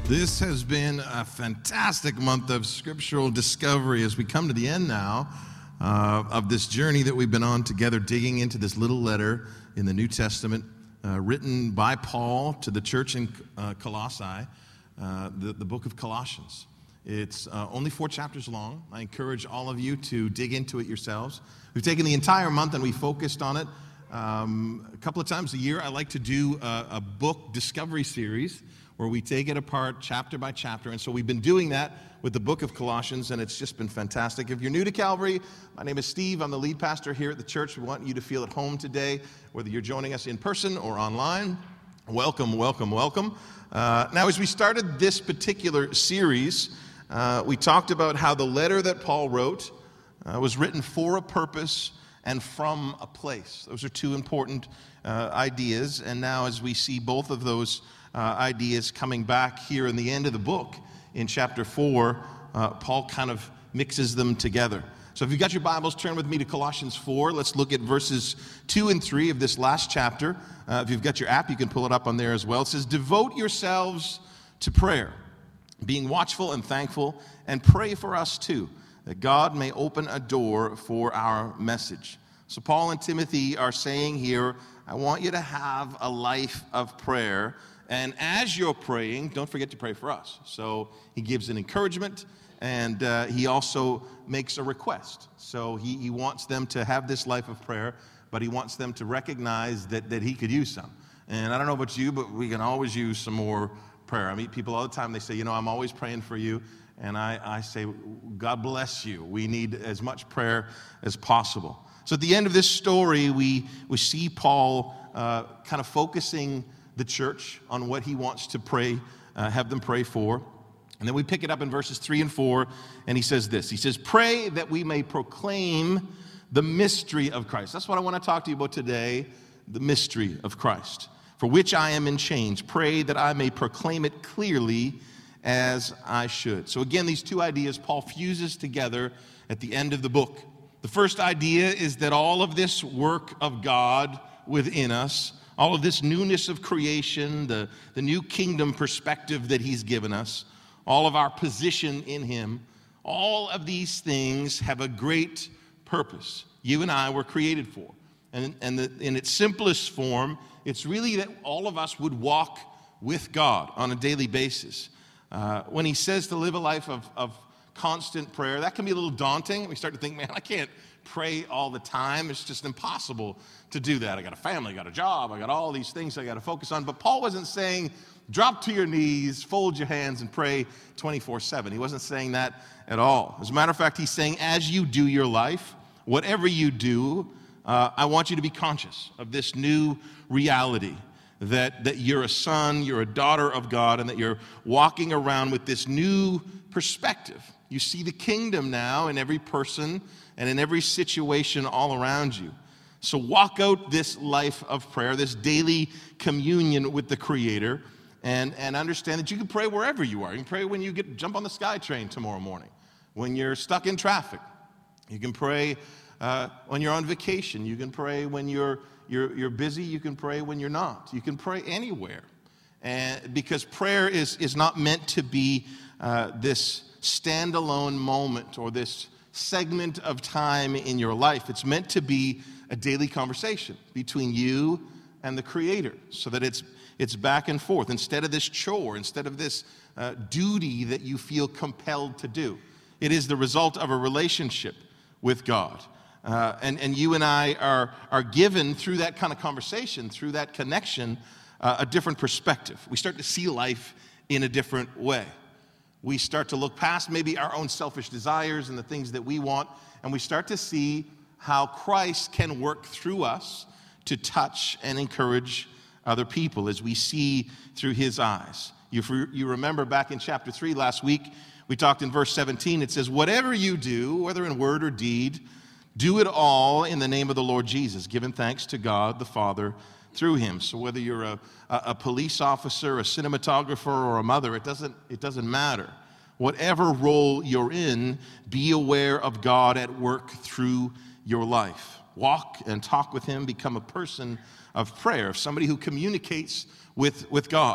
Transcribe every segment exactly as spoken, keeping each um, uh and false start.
This has been a fantastic month of scriptural discovery as we come to the end now uh, of this journey that we've been on together, digging into this little letter in the New Testament uh, written by Paul to the church in uh, Colossae, uh, the, the book of Colossians. It's uh, only four chapters long. I encourage all of you to dig into it yourselves. We've taken the entire month and we focused on it. Um, a couple of times a year, I like to do a, a book discovery series where we take it apart chapter by chapter. And so we've been doing that with the book of Colossians, and it's just been fantastic. If you're new to Calvary, my name is Steve. I'm the lead pastor here at the church. We want you to feel at home today, whether you're joining us in person or online. Welcome, welcome, welcome. Uh, now, as we started this particular series, uh, we talked about how the letter that Paul wrote uh, was written for a purpose and from a place. Those are two important uh, ideas. And now as we see both of those uh, ideas coming back here in the end of the book, in chapter four, uh, Paul kind of mixes them together. So if you've got your Bibles, turn with me to Colossians four. Let's look at verses two and three of this last chapter. Uh, if you've got your app, you can pull it up on there as well. It says, "Devote yourselves to prayer, being watchful and thankful, and pray for us too, that God may open a door for our message." So Paul and Timothy are saying here, I want you to have a life of prayer. And as you're praying, don't forget to pray for us. So he gives an encouragement, and uh, he also makes a request. So he, he wants them to have this life of prayer, but he wants them to recognize that, that he could use some. And I don't know about you, but we can always use some more prayer. I meet people all the time, they say, you know, I'm always praying for you. And I, I say, God bless you. We need as much prayer as possible. So at the end of this story, we, we see Paul uh, kind of focusing the church on what he wants to pray, uh, have them pray for. And then we pick it up in verses three and four, and he says this. He says, "Pray that we may proclaim the mystery of Christ." That's what I want to talk to you about today, the mystery of Christ, "for which I am in chains. Pray that I may proclaim it clearly as I should." So again, these two ideas Paul fuses together at the end of the book. The first idea is that all of this work of God within us, all of this newness of creation, the, the new kingdom perspective that he's given us, all of our position in him, all of these things have a great purpose. You and I were created for. And, and the, in its simplest form, it's really that all of us would walk with God on a daily basis. Uh, when he says to live a life of, of constant prayer, that can be a little daunting. We start to think, man, I can't pray all the time. It's just impossible to do that. I got a family, I got a job, I got all these things I got to focus on. But Paul wasn't saying, drop to your knees, fold your hands, and pray twenty-four seven. He wasn't saying that at all. As a matter of fact, he's saying, as you do your life, whatever you do, uh, I want you to be conscious of this new reality. That, that you're a son, you're a daughter of God, and that you're walking around with this new perspective. You see the kingdom now in every person and in every situation all around you. So walk out this life of prayer, this daily communion with the Creator, and, and understand that you can pray wherever you are. You can pray when you get jump on the SkyTrain tomorrow morning, when you're stuck in traffic. You can pray uh, when you're on vacation. You can pray when you're You're, you're busy, you can pray when you're not. You can pray anywhere. And because prayer is, is not meant to be uh, this standalone moment or this segment of time in your life. It's meant to be a daily conversation between you and the Creator, so that it's, it's back and forth. Instead of this chore, instead of this uh, duty that you feel compelled to do. It is the result of a relationship with God. Uh, and, and you and I are, are given, through that kind of conversation, through that connection, uh, a different perspective. We start to see life in a different way. We start to look past maybe our own selfish desires and the things that we want, and we start to see how Christ can work through us to touch and encourage other people as we see through his eyes. You, you remember back in chapter three last week, we talked in verse seventeen, it says, "Whatever you do, whether in word or deed, do it all in the name of the Lord Jesus, giving thanks to God the Father through him." So whether you're a, a police officer, a cinematographer, or a mother, it doesn't, it doesn't matter. Whatever role you're in, be aware of God at work through your life. Walk and talk with him, become a person of prayer, somebody who communicates with, with God.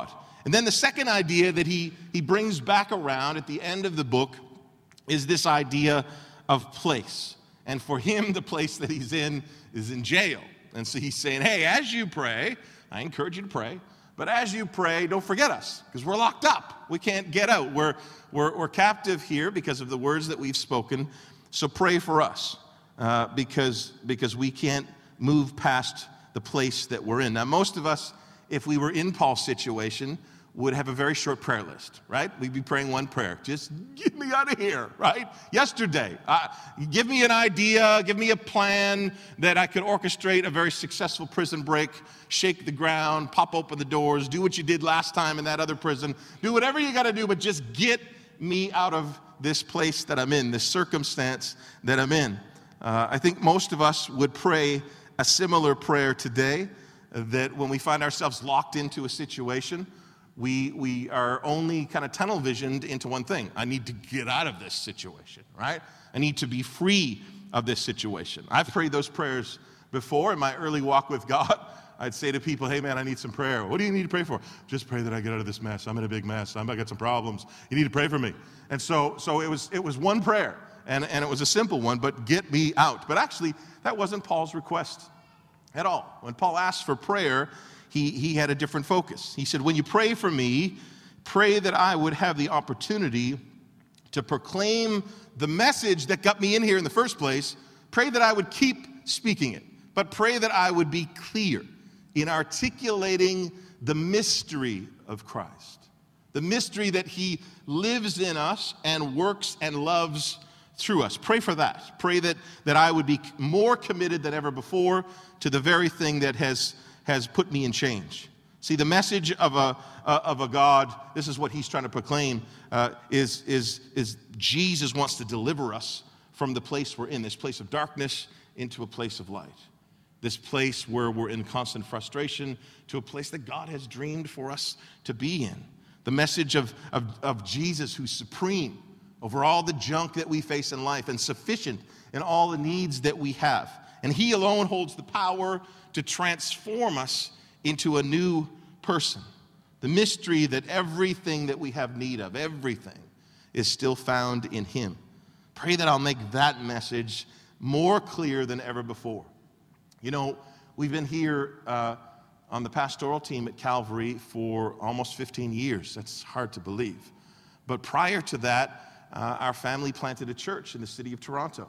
And then the second idea that he, he brings back around at the end of the book is this idea of place. And for him, the place that he's in is in jail. And so he's saying, hey, as you pray, I encourage you to pray, but as you pray, don't forget us, because we're locked up. We can't get out. We're, we're, we're captive here because of the words that we've spoken. So pray for us, uh, because, because we can't move past the place that we're in. Now, most of us, if we were in Paul's situation, would have a very short prayer list, right? We'd be praying one prayer. Just get me out of here, right? Yesterday, uh, give me an idea, give me a plan that I could orchestrate a very successful prison break, shake the ground, pop open the doors, do what you did last time in that other prison, do whatever you got to do, but just get me out of this place that I'm in, this circumstance that I'm in. Uh, I think most of us would pray a similar prayer today, uh, that when we find ourselves locked into a situation, We we are only kind of tunnel visioned into one thing. I need to get out of this situation, right? I need to be free of this situation. I've prayed those prayers before in my early walk with God. I'd say to people, hey man, I need some prayer. What do you need to pray for? Just pray that I get out of this mess. I'm in a big mess. I'm, I got some problems. You need to pray for me. And so so it was it was one prayer, and, and it was a simple one, but get me out. But actually, that wasn't Paul's request at all. When Paul asked for prayer, He, he had a different focus. He said, when you pray for me, pray that I would have the opportunity to proclaim the message that got me in here in the first place. Pray that I would keep speaking it, but pray that I would be clear in articulating the mystery of Christ, the mystery that he lives in us and works and loves through us. Pray for that. Pray that, that I would be more committed than ever before to the very thing that has has put me in change. See, the message of a uh, of a God, this is what he's trying to proclaim, uh, is, is, is Jesus wants to deliver us from the place we're in, this place of darkness into a place of light. This place where we're in constant frustration to a place that God has dreamed for us to be in. The message of, of, of Jesus, who's supreme over all the junk that we face in life and sufficient in all the needs that we have. And he alone holds the power to transform us into a new person. The mystery that everything that we have need of, everything, is still found in him. Pray that I'll make that message more clear than ever before. You know, we've been here uh, on the pastoral team at Calvary for almost fifteen years. That's hard to believe. But prior to that, uh, our family planted a church in the city of Toronto.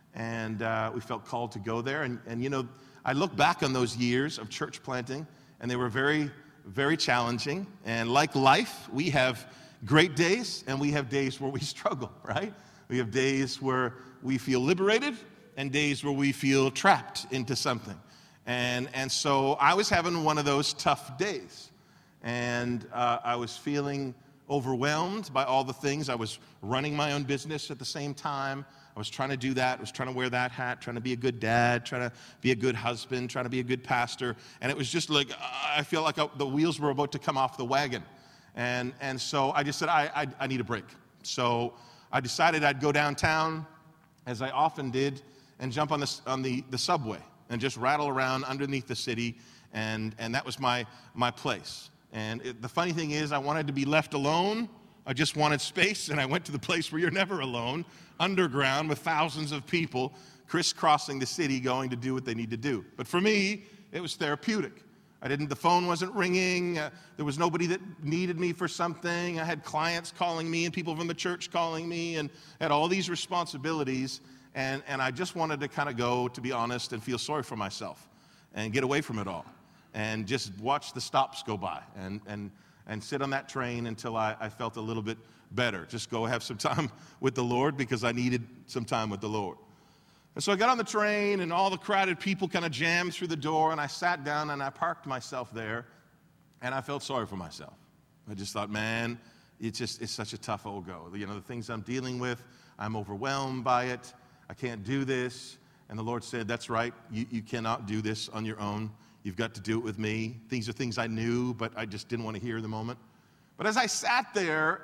And uh, we felt called to go there. And, and, you know, I look back on those years of church planting, and they were very, very challenging. And like life, we have great days, and we have days where we struggle, right? We have days where we feel liberated, and days where we feel trapped into something. And, and so I was having one of those tough days. And uh, I was feeling overwhelmed by all the things. I was running my own business at the same time. I was trying to do that. I was trying to wear that hat, trying to be a good dad, trying to be a good husband, trying to be a good pastor. And it was just like, I feel like the wheels were about to come off the wagon. And, and so I just said, I, I, I need a break. So I decided I'd go downtown, as I often did, and jump on the, on the, the subway and just rattle around underneath the city. And, and that was my, my place. And it, the funny thing is, I wanted to be left alone. I just wanted space, and I went to the place where you're never alone, underground with thousands of people crisscrossing the city going to do what they need to do. But for me, it was therapeutic. I didn't, the phone wasn't ringing. Uh, there was nobody that needed me for something. I had clients calling me and people from the church calling me, and had all these responsibilities. And, and I just wanted to kind of go, to be honest, and feel sorry for myself and get away from it all and just watch the stops go by and, and, and sit on that train until I, I felt a little bit better. Just go have some time with the Lord, because I needed some time with the Lord. And so I got on the train, and all the crowded people kind of jammed through the door, and I sat down and I parked myself there, and I felt sorry for myself. I just thought, man, it's just, it's such a tough old go. You know, the things I'm dealing with, I'm overwhelmed by it. I can't do this. And the Lord said, that's right. You, you cannot do this on your own. You've got to do it with me. These are things I knew, but I just didn't want to hear in the moment. But as I sat there,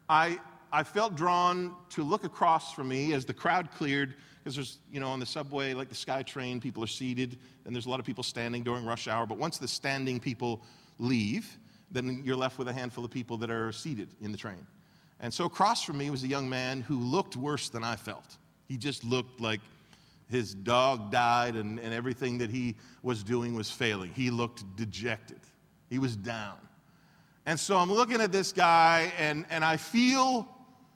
I I felt drawn to look across from me as the crowd cleared, because there's, you know, on the subway, like the SkyTrain, people are seated, and there's a lot of people standing during rush hour. But once the standing people leave, then you're left with a handful of people that are seated in the train. And so across from me was a young man who looked worse than I felt. He just looked like his dog died and, and everything that he was doing was failing. He looked dejected. He was down. And so I'm looking at this guy, and, and I feel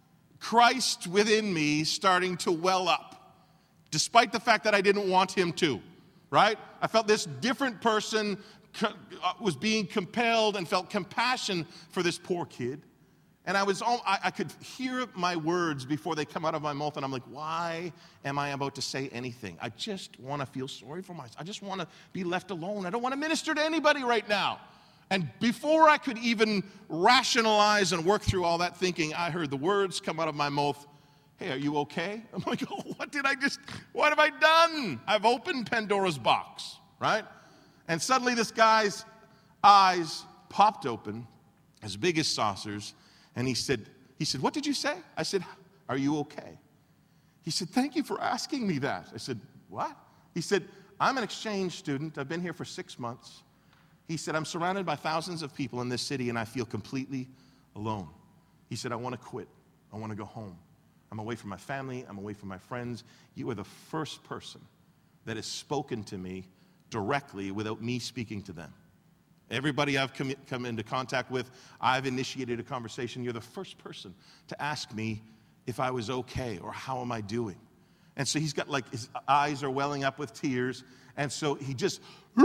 Christ within me starting to well up, despite the fact that I didn't want him to, right? I felt this different person co- was being compelled and felt compassion for this poor kid. And I was, I, I could hear my words before they come out of my mouth, and I'm like, why am I about to say anything? I just want to feel sorry for myself. I just want to be left alone. I don't want to minister to anybody right now. And before I could even rationalize and work through all that thinking, I heard the words come out of my mouth, hey, are you okay? I'm like, oh, what did I just, what have I done? I've opened Pandora's box, right? And suddenly this guy's eyes popped open, as big as saucers, and he said, he said, what did you say? I said, are you okay? He said, thank you for asking me that. I said, what? He said, I'm an exchange student. I've been here for six months. He said, I'm surrounded by thousands of people in this city, and I feel completely alone. He said, I want to quit. I want to go home. I'm away from my family. I'm away from my friends. You are the first person that has spoken to me directly without me speaking to them. Everybody I've come, come into contact with, I've initiated a conversation. You're the first person to ask me if I was okay or how am I doing. And so he's got like, his eyes are welling up with tears. And so he just,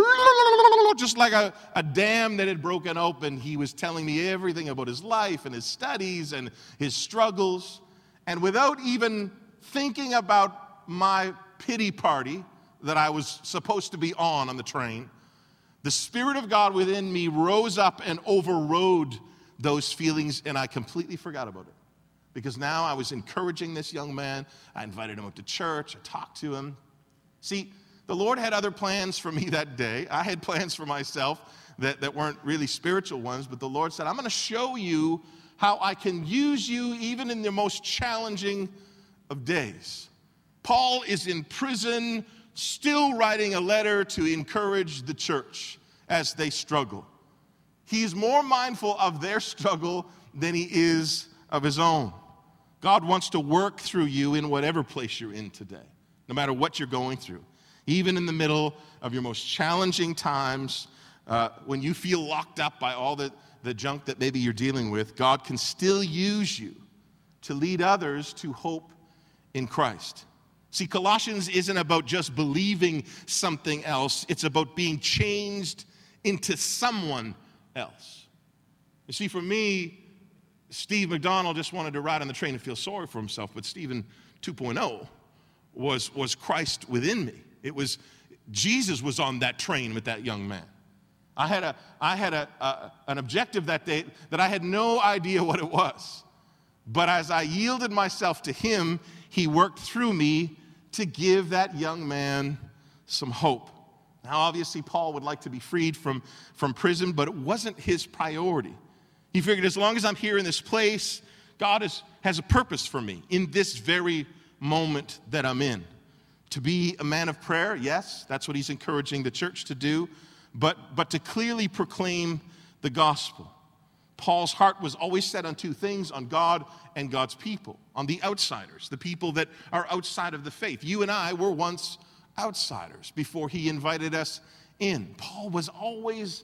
just like a, a dam that had broken open, he was telling me everything about his life and his studies and his struggles. And without even thinking about my pity party that I was supposed to be on on the train, the Spirit of God within me rose up and overrode those feelings, and I completely forgot about it. Because now I was encouraging this young man. I invited him up to church. I talked to him. See, the Lord had other plans for me that day. I had plans for myself that, that weren't really spiritual ones, but the Lord said, I'm going to show you how I can use you even in the most challenging of days. Paul is in prison, still writing a letter to encourage the church as they struggle. He's more mindful of their struggle than he is of his own. God wants to work through you in whatever place you're in today, no matter what you're going through. Even in the middle of your most challenging times, uh, when you feel locked up by all the, the junk that maybe you're dealing with, God can still use you to lead others to hope in Christ. See, Colossians isn't about just believing something else. It's about being changed into someone else. You see, for me, Steve McDonald just wanted to ride on the train and feel sorry for himself, but Stephen two point oh was, was Christ within me. It was, Jesus was on that train with that young man. I had, a, I had a, a, an objective that day that I had no idea what it was. But as I yielded myself to him, he worked through me to give that young man some hope. Now, obviously, Paul would like to be freed from, from prison, but it wasn't his priority. He figured as long as I'm here in this place, God is, has a purpose for me in this very moment that I'm in. To be a man of prayer, yes, that's what he's encouraging the church to do, but, but to clearly proclaim the gospel. Paul's heart was always set on two things, on God and God's people, on the outsiders, the people that are outside of the faith. You and I were once outsiders before he invited us in. Paul was always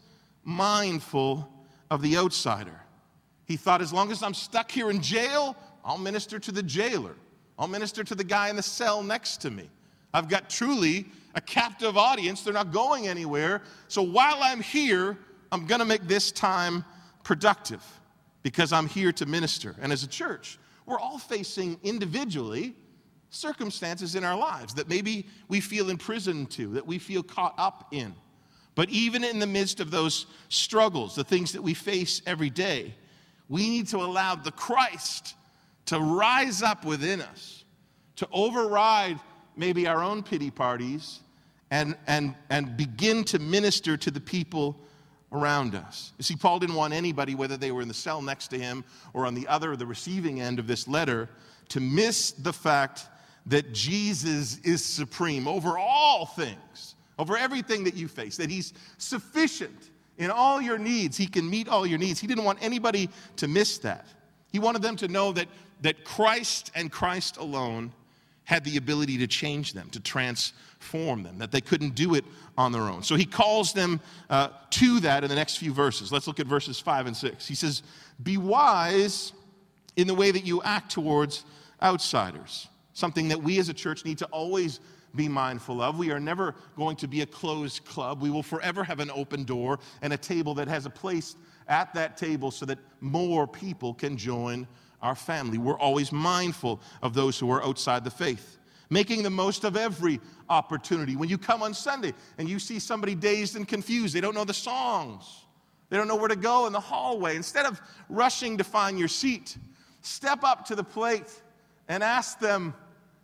mindful of the outsider. He thought, as long as I'm stuck here in jail, I'll minister to the jailer. I'll minister to the guy in the cell next to me. I've got truly a captive audience. They're not going anywhere. So while I'm here, I'm going to make this time productive because I'm here to minister. And as a church, we're all facing individually circumstances in our lives that maybe we feel imprisoned to, that we feel caught up in. But even in the midst of those struggles, the things that we face every day, we need to allow the Christ to rise up within us, to override maybe our own pity parties and, and, and begin to minister to the people around us. You see, Paul didn't want anybody, whether they were in the cell next to him or on the other, the receiving end of this letter, to miss the fact that Jesus is supreme over all things, over everything that you face, that he's sufficient In all your needs, he can meet all your needs. He didn't want anybody to miss that. He wanted them to know that, that Christ and Christ alone had the ability to change them, to transform them, that they couldn't do it on their own. So he calls them uh, to that in the next few verses. Let's look at verses five and six. He says, be wise in the way that you act towards outsiders, something that we as a church need to always be mindful of. We are never going to be a closed club. We will forever have an open door and a table that has a place at that table so that more people can join our family. We're always mindful of those who are outside the faith, making the most of every opportunity. When you come on Sunday and you see somebody dazed and confused, they don't know the songs, they don't know where to go in the hallway, instead of rushing to find your seat, step up to the plate and ask them,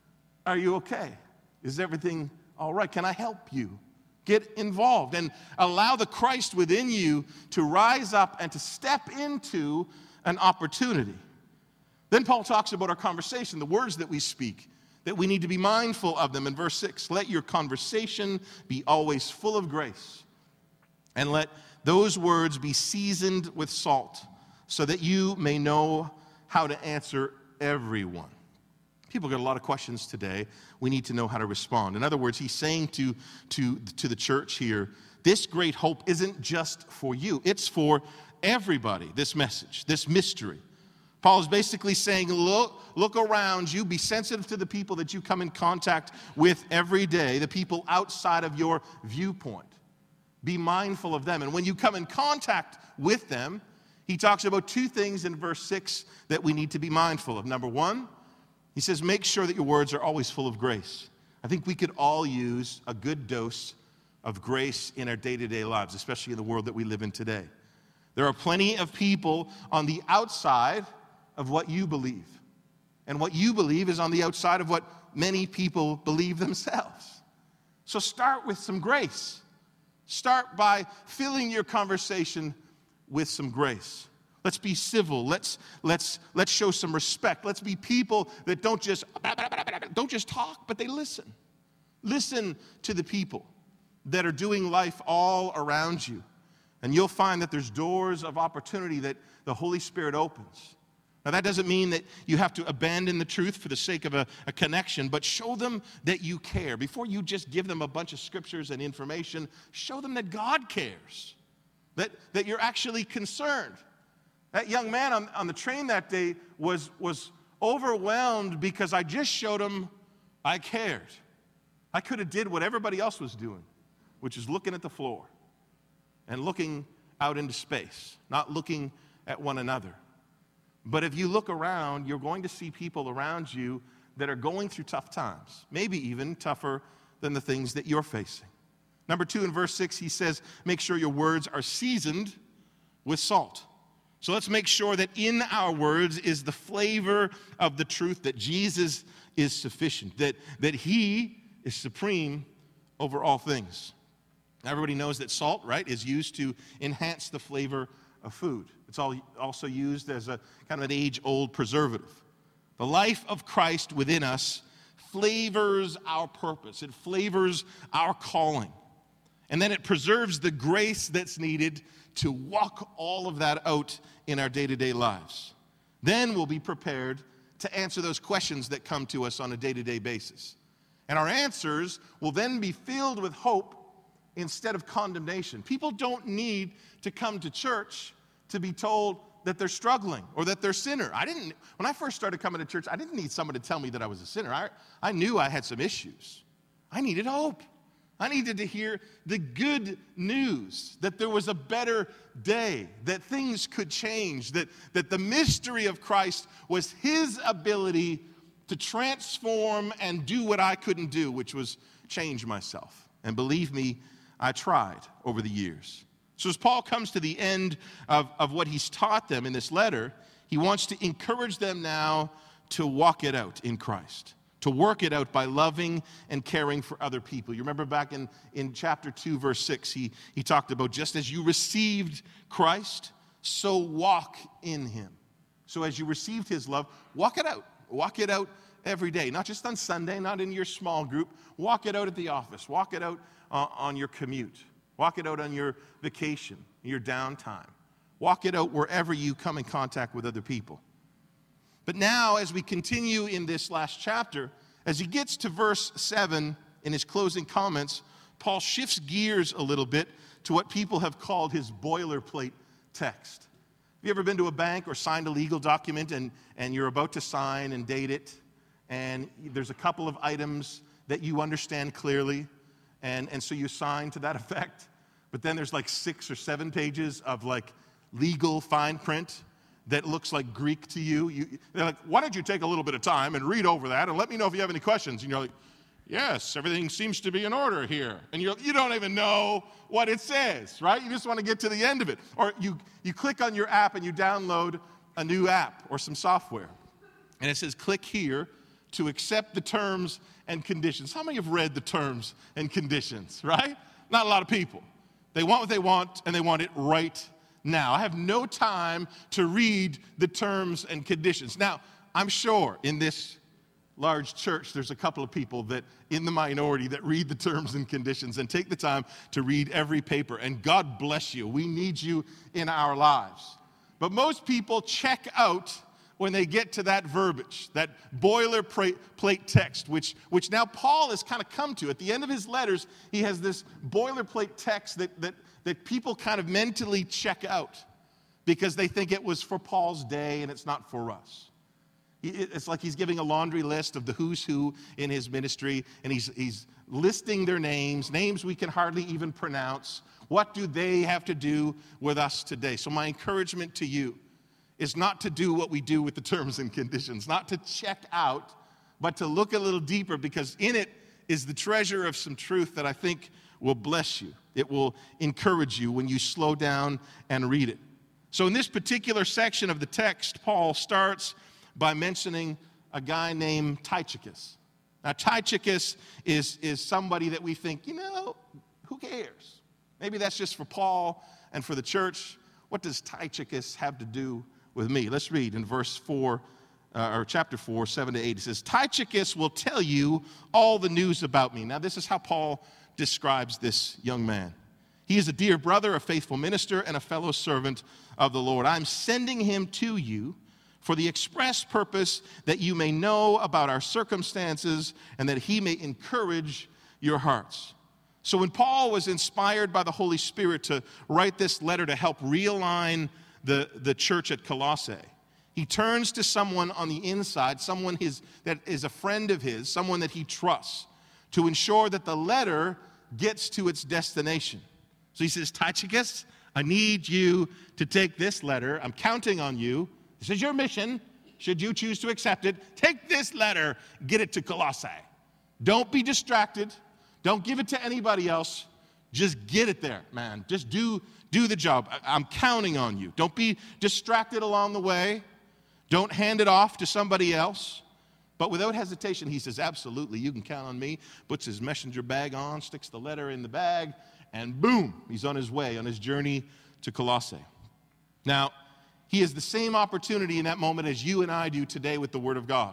are you okay? Is everything all right? Can I help you? Get involved and allow the Christ within you to rise up and to step into an opportunity. Then Paul talks about our conversation, the words that we speak, that we need to be mindful of them in verse six. Let your conversation be always full of grace, and let those words be seasoned with salt, so that you may know how to answer everyone. People get a lot of questions today. We need to know how to respond. In other words, he's saying to, to, to the church here, this great hope isn't just for you. It's for everybody, this message, this mystery. Paul is basically saying, look, look around you. Be sensitive to the people that you come in contact with every day, the people outside of your viewpoint. Be mindful of them. And when you come in contact with them, he talks about two things in verse six that we need to be mindful of. Number one, he says, make sure that your words are always full of grace. I think we could all use a good dose of grace in our day-to-day lives, especially in the world that we live in today. There are plenty of people on the outside of what you believe. And what you believe is on the outside of what many people believe themselves. So start with some grace. Start by filling your conversation with some grace. Let's be civil. Let's, let's, let's show some respect. Let's be people that don't just, don't just talk, but they listen. Listen to the people that are doing life all around you. And you'll find that there's doors of opportunity that the Holy Spirit opens. Now, that doesn't mean that you have to abandon the truth for the sake of a, a connection, but show them that you care. Before you just give them a bunch of scriptures and information, show them that God cares, that, that you're actually concerned. That young man on, on the train that day was, was overwhelmed because I just showed him I cared. I could have did what everybody else was doing, which is looking at the floor and looking out into space, not looking at one another. But if you look around, you're going to see people around you that are going through tough times, maybe even tougher than the things that you're facing. Number two, in verse six, he says, make sure your words are seasoned with salt. So let's make sure that in our words is the flavor of the truth that Jesus is sufficient, that, that he is supreme over all things. Everybody knows that salt, right, is used to enhance the flavor of food. It's all, also used as a kind of an age-old preservative. The life of Christ within us flavors our purpose. It flavors our calling. And then it preserves the grace that's needed to walk all of that out in our day-to-day lives. Then we'll be prepared to answer those questions that come to us on a day-to-day basis. And our answers will then be filled with hope instead of condemnation. People don't need to come to church to be told that they're struggling or that they're a sinner. I didn't, when I first started coming to church, I didn't need someone to tell me that I was a sinner. I, I knew I had some issues. I needed hope. I needed to hear the good news that there was a better day, that things could change, that, that the mystery of Christ was his ability to transform and do what I couldn't do, which was change myself. And believe me, I tried over the years. So as Paul comes to the end of, of what he's taught them in this letter, he wants to encourage them now to walk it out in Christ, to work it out by loving and caring for other people. You remember back in, in chapter two, verse six, he, he talked about just as you received Christ, so walk in him. So as you received his love, walk it out. Walk it out every day, not just on Sunday, not in your small group. Walk it out at the office. Walk it out uh, on your commute. Walk it out on your vacation, your downtime. Walk it out wherever you come in contact with other people. But now, as we continue in this last chapter, as he gets to verse seven in his closing comments, Paul shifts gears a little bit to what people have called his boilerplate text. Have you ever been to a bank or signed a legal document and, and you're about to sign and date it, and there's a couple of items that you understand clearly, and, and so you sign to that effect, but then there's like six or seven pages of like legal fine print that looks like Greek to you. you they're like, why don't you take a little bit of time and read over that and let me know if you have any questions? And you're like, yes, everything seems to be in order here. And you're, you don't even know what it says, right? You just want to get to the end of it. Or you, you click on your app and you download a new app or some software. And it says, click here to accept the terms and conditions. How many have read the terms and conditions, right? Not a lot of people. They want what they want, and they want it right now. I have no time to read the terms and conditions. Now, I'm sure in this large church, there's a couple of people that in the minority that read the terms and conditions and take the time to read every paper. And God bless you. We need you in our lives. But most people check out when they get to that verbiage, that boilerplate text, which, which now Paul has kind of come to. At the end of his letters, he has this boilerplate text that, that, that people kind of mentally check out because they think it was for Paul's day and it's not for us. It's like he's giving a laundry list of the who's who in his ministry, and he's, he's listing their names, names we can hardly even pronounce. What do they have to do with us today? So my encouragement to you is not to do what we do with the terms and conditions, not to check out, but to look a little deeper, because in it is the treasure of some truth that I think will bless you. It will encourage you when you slow down and read it. So in this particular section of the text, Paul starts by mentioning a guy named Tychicus. Now, Tychicus is, is somebody that we think, you know, who cares? Maybe that's just for Paul and for the church. What does Tychicus have to do with me? Let's read in verse four, uh, or chapter four, seven to eight. It says, Tychicus will tell you all the news about me. Now, this is how Paul describes this young man. He is a dear brother, a faithful minister, and a fellow servant of the Lord. I'm sending him to you for the express purpose that you may know about our circumstances and that he may encourage your hearts. So when Paul was inspired by the Holy Spirit to write this letter to help realign the, the church at Colossae, he turns to someone on the inside, someone his, that is a friend of his, someone that he trusts, to ensure that the letter gets to its destination. So he says, Tychicus, I need you to take this letter. I'm counting on you. This is your mission, should you choose to accept it. Take this letter, get it to Colossae. Don't be distracted. Don't give it to anybody else. Just get it there, man. Just do, do the job. I, I'm counting on you. Don't be distracted along the way. Don't hand it off to somebody else. But without hesitation, he says, absolutely, you can count on me. Puts his messenger bag on, sticks the letter in the bag, and boom, he's on his way, on his journey to Colossae. Now, he has the same opportunity in that moment as you and I do today with the Word of God.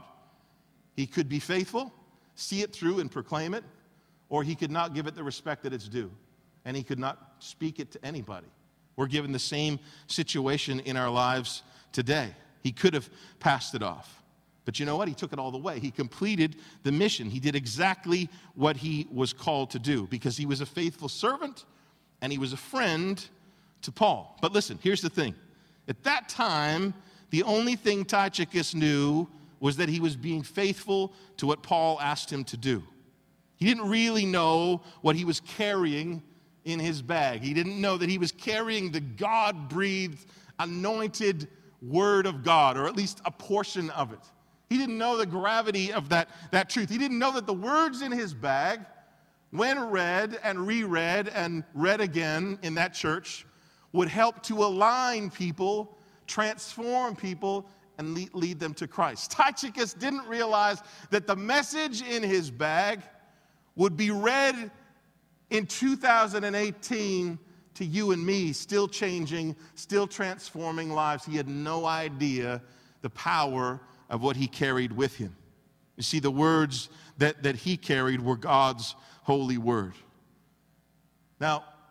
He could be faithful, see it through and proclaim it, or he could not give it the respect that it's due, and he could not speak it to anybody. We're given the same situation in our lives today. He could have passed it off. But you know what? He took it all the way. He completed the mission. He did exactly what he was called to do because he was a faithful servant and he was a friend to Paul. But listen, here's the thing. At that time, the only thing Tychicus knew was that he was being faithful to what Paul asked him to do. He didn't really know what he was carrying in his bag. He didn't know that he was carrying the God-breathed, anointed Word of God, or at least a portion of it. He didn't know the gravity of that, that truth. He didn't know that the words in his bag, when read and reread and read again in that church, would help to align people, transform people, and lead, lead them to Christ. Tychicus didn't realize that the message in his bag would be read in two thousand eighteen to you and me, still changing, still transforming lives. He had no idea the power of what he carried with him. You see, the words that, that he carried were God's holy word. Now,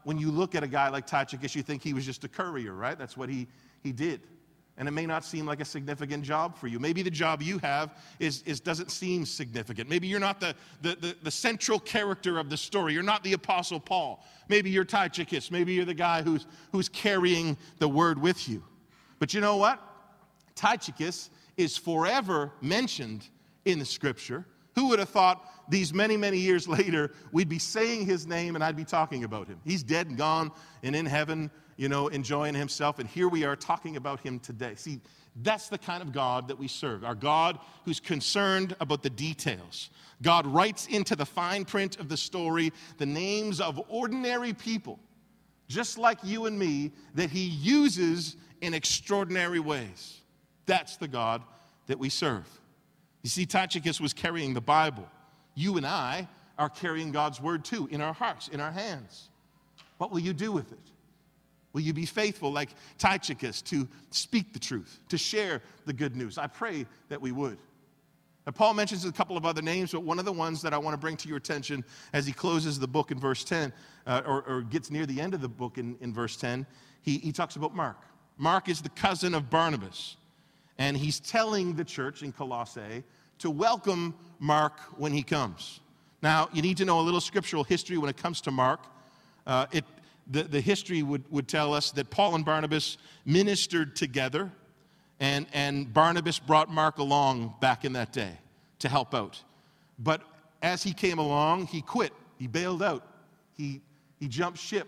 when you look at a guy like Tychicus, you think he was just a courier, right? That's what he, he did. And it may not seem like a significant job for you. Maybe the job you have is, is doesn't seem significant. Maybe you're not the, the, the, the central character of the story. You're not the Apostle Paul. Maybe you're Tychicus. Maybe you're the guy who's, who's carrying the word with you. But you know what? Tychicus is forever mentioned in the Scripture. Who would have thought these many, many years later, we'd be saying his name and I'd be talking about him? He's dead and gone and in heaven, you know, enjoying himself. And here we are talking about him today. See, that's the kind of God that we serve. Our God who's concerned about the details. God writes into the fine print of the story the names of ordinary people, just like you and me, that he uses in extraordinary ways. That's the God that we serve. You see, Tychicus was carrying the Bible. You and I are carrying God's word too, in our hearts, in our hands. What will you do with it? Will you be faithful like Tychicus to speak the truth, to share the good news? I pray that we would. Now, Paul mentions a couple of other names, but one of the ones that I want to bring to your attention as he closes the book in verse ten, uh, or, or gets near the end of the book in, in verse ten, he, he talks about Mark. Mark is the cousin of Barnabas. And he's telling the church in Colossae to welcome Mark when he comes. Now, you need to know a little scriptural history when it comes to Mark. Uh, it, the, the history would, would tell us that Paul and Barnabas ministered together, and, and Barnabas brought Mark along back in that day to help out. But as he came along, he quit. He bailed out. He, he jumped ship.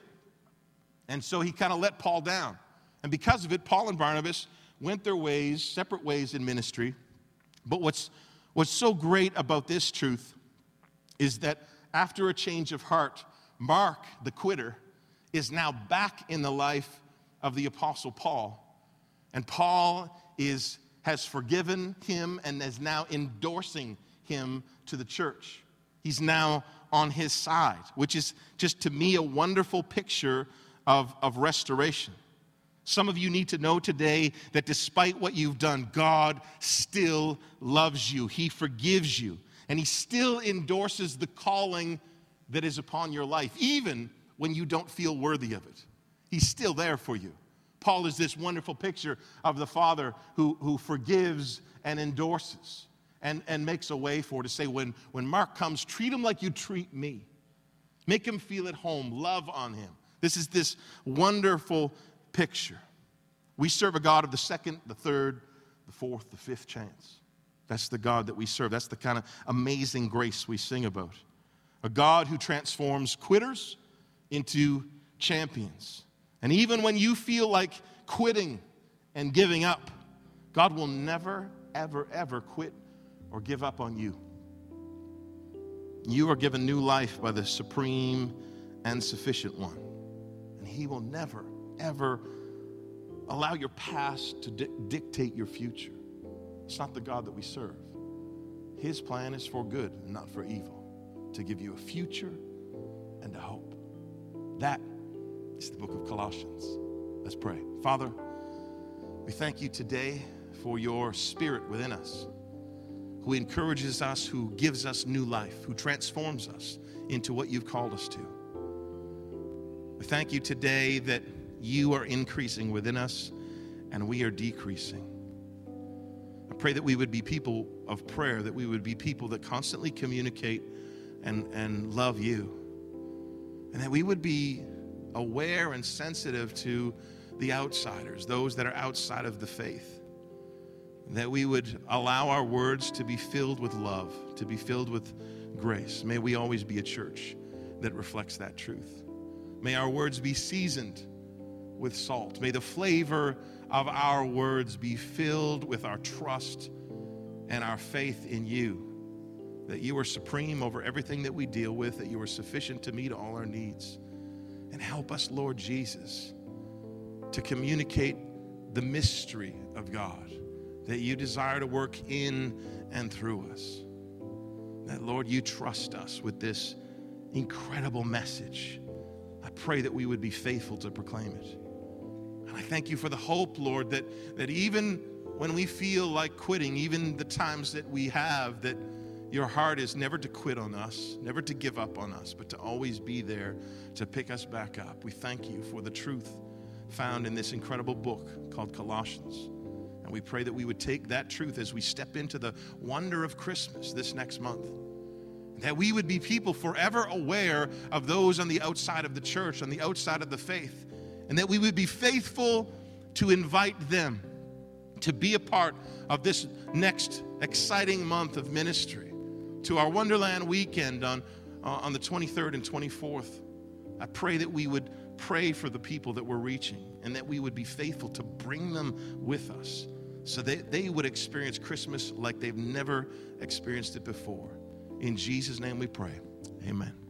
And so he kind of let Paul down. And because of it, Paul and Barnabas went their ways, separate ways in ministry. But what's, what's so great about this truth is that after a change of heart, Mark, the quitter, is now back in the life of the Apostle Paul. And Paul is, has forgiven him and is now endorsing him to the church. He's now on his side, which is just to me a wonderful picture of, of restoration. Some of you need to know today that despite what you've done, God still loves you. He forgives you. And he still endorses the calling that is upon your life, even when you don't feel worthy of it. He's still there for you. Paul is this wonderful picture of the Father who, who forgives and endorses and, and makes a way for, to say, when, when Mark comes, treat him like you treat me. Make him feel at home. Love on him. This is this wonderful picture. We serve a God of the second, the third, the fourth, the fifth chance. That's the God that we serve. That's the kind of amazing grace we sing about. A God who transforms quitters into champions. And even when you feel like quitting and giving up, God will never, ever, ever quit or give up on you. You are given new life by the supreme and sufficient one. And he will never, ever allow your past to di- dictate your future. It's not the God that we serve. His plan is for good and not for evil, to give you a future and a hope. That is the book of Colossians. Let's pray. Father, we thank you today for your Spirit within us, who encourages us, who gives us new life, who transforms us into what you've called us to. We thank you today that you are increasing within us and we are decreasing. I pray that we would be people of prayer, that we would be people that constantly communicate and, and love you, and that we would be aware and sensitive to the outsiders, those that are outside of the faith, that we would allow our words to be filled with love, to be filled with grace. May we always be a church that reflects that truth. May our words be seasoned with salt. May the flavor of our words be filled with our trust and our faith in you, that you are supreme over everything that we deal with, that you are sufficient to meet all our needs. And help us, Lord Jesus, to communicate the mystery of God, that you desire to work in and through us. That, Lord, you trust us with this incredible message. I pray that we would be faithful to proclaim it. And I thank you for the hope, Lord, that, that even when we feel like quitting, even the times that we have, that Your heart is never to quit on us, never to give up on us, but to always be there to pick us back up. We thank you for the truth found in this incredible book called Colossians. And we pray that we would take that truth as we step into the wonder of Christmas this next month. That we would be people forever aware of those on the outside of the church, on the outside of the faith. And that we would be faithful to invite them to be a part of this next exciting month of ministry. To our Wonderland weekend on, uh, on the twenty-third and twenty-fourth. I pray that we would pray for the people that we're reaching and that we would be faithful to bring them with us so that they would experience Christmas like they've never experienced it before. In Jesus' name we pray. Amen.